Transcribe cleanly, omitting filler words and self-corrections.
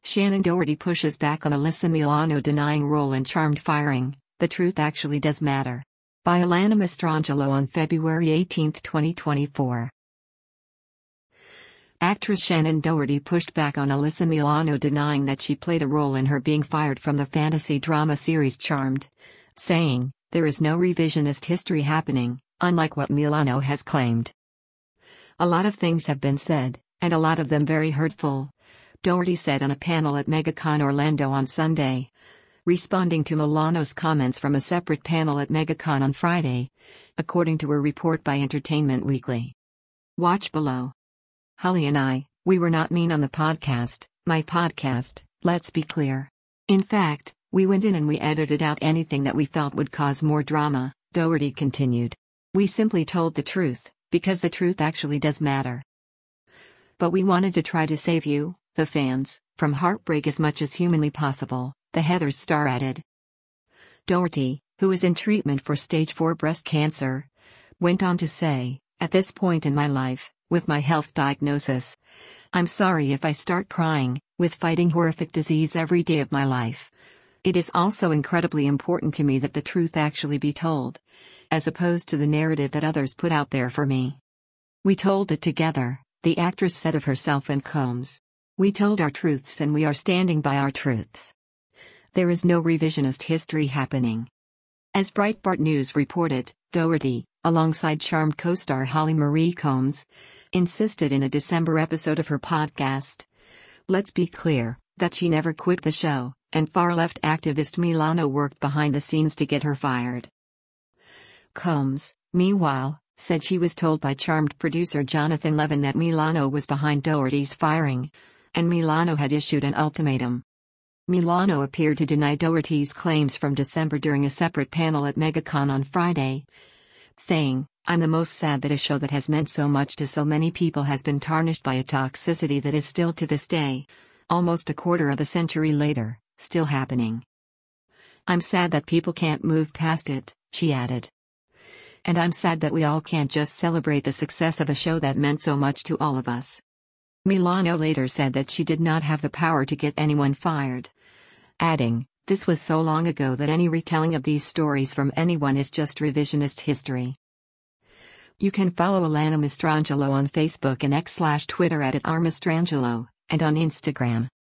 Shannen Doherty pushes back on Alyssa Milano denying role in Charmed firing. The Truth Actually Does Matter. By Alana Mastrangelo on February 18, 2024. Actress Shannen Doherty pushed back on Alyssa Milano denying that she played a role in her being fired from the fantasy drama series Charmed, saying, "There is no revisionist history happening, unlike what Milano has claimed. A lot of things have been said, and a lot of them very hurtful," Doherty said on a panel at MegaCon Orlando on Sunday, responding to Milano's comments from a separate panel at MegaCon on Friday, according to a report by Entertainment Weekly. Watch below. "Holly and we were not mean on the podcast, my podcast, let's be clear. In fact, we went in and we edited out anything that we felt would cause more drama," Doherty continued. "We simply told the truth, because the truth actually does matter. But we wanted to try to save you, the fans, from heartbreak as much as humanly possible," the Heathers star added. Doherty, who is in treatment for stage 4 breast cancer, went on to say, "At this point in my life, with my health diagnosis, I'm sorry if I start crying, with fighting horrific disease every day of my life. It is also incredibly important to me that the truth actually be told, as opposed to the narrative that others put out there for me. We told it together," the actress said of herself and Combs. "We told our truths and we are standing by our truths. There is no revisionist history happening." As Breitbart News reported, Doherty, alongside Charmed co-star Holly Marie Combs, insisted in a December episode of her podcast, "Let's be clear, that she never quit the show, and far-left activist Milano worked behind the scenes to get her fired." Combs, meanwhile, said she was told by Charmed producer Jonathan Levin that Milano was behind Doherty's firing, and Milano had issued an ultimatum. Milano appeared to deny Doherty's claims from December during a separate panel at MegaCon on Friday, saying, "I'm the most sad that a show that has meant so much to so many people has been tarnished by a toxicity that is still to this day, almost a quarter of a century later, still happening. I'm sad that people can't move past it," she added. "And I'm sad that we all can't just celebrate the success of a show that meant so much to all of us." Milano later said that she did not have the power to get anyone fired, adding, "This was so long ago that any retelling of these stories from anyone is just revisionist history." You can follow Alana Mastrangelo on Facebook and X/Twitter at @rmastrangelo, and on Instagram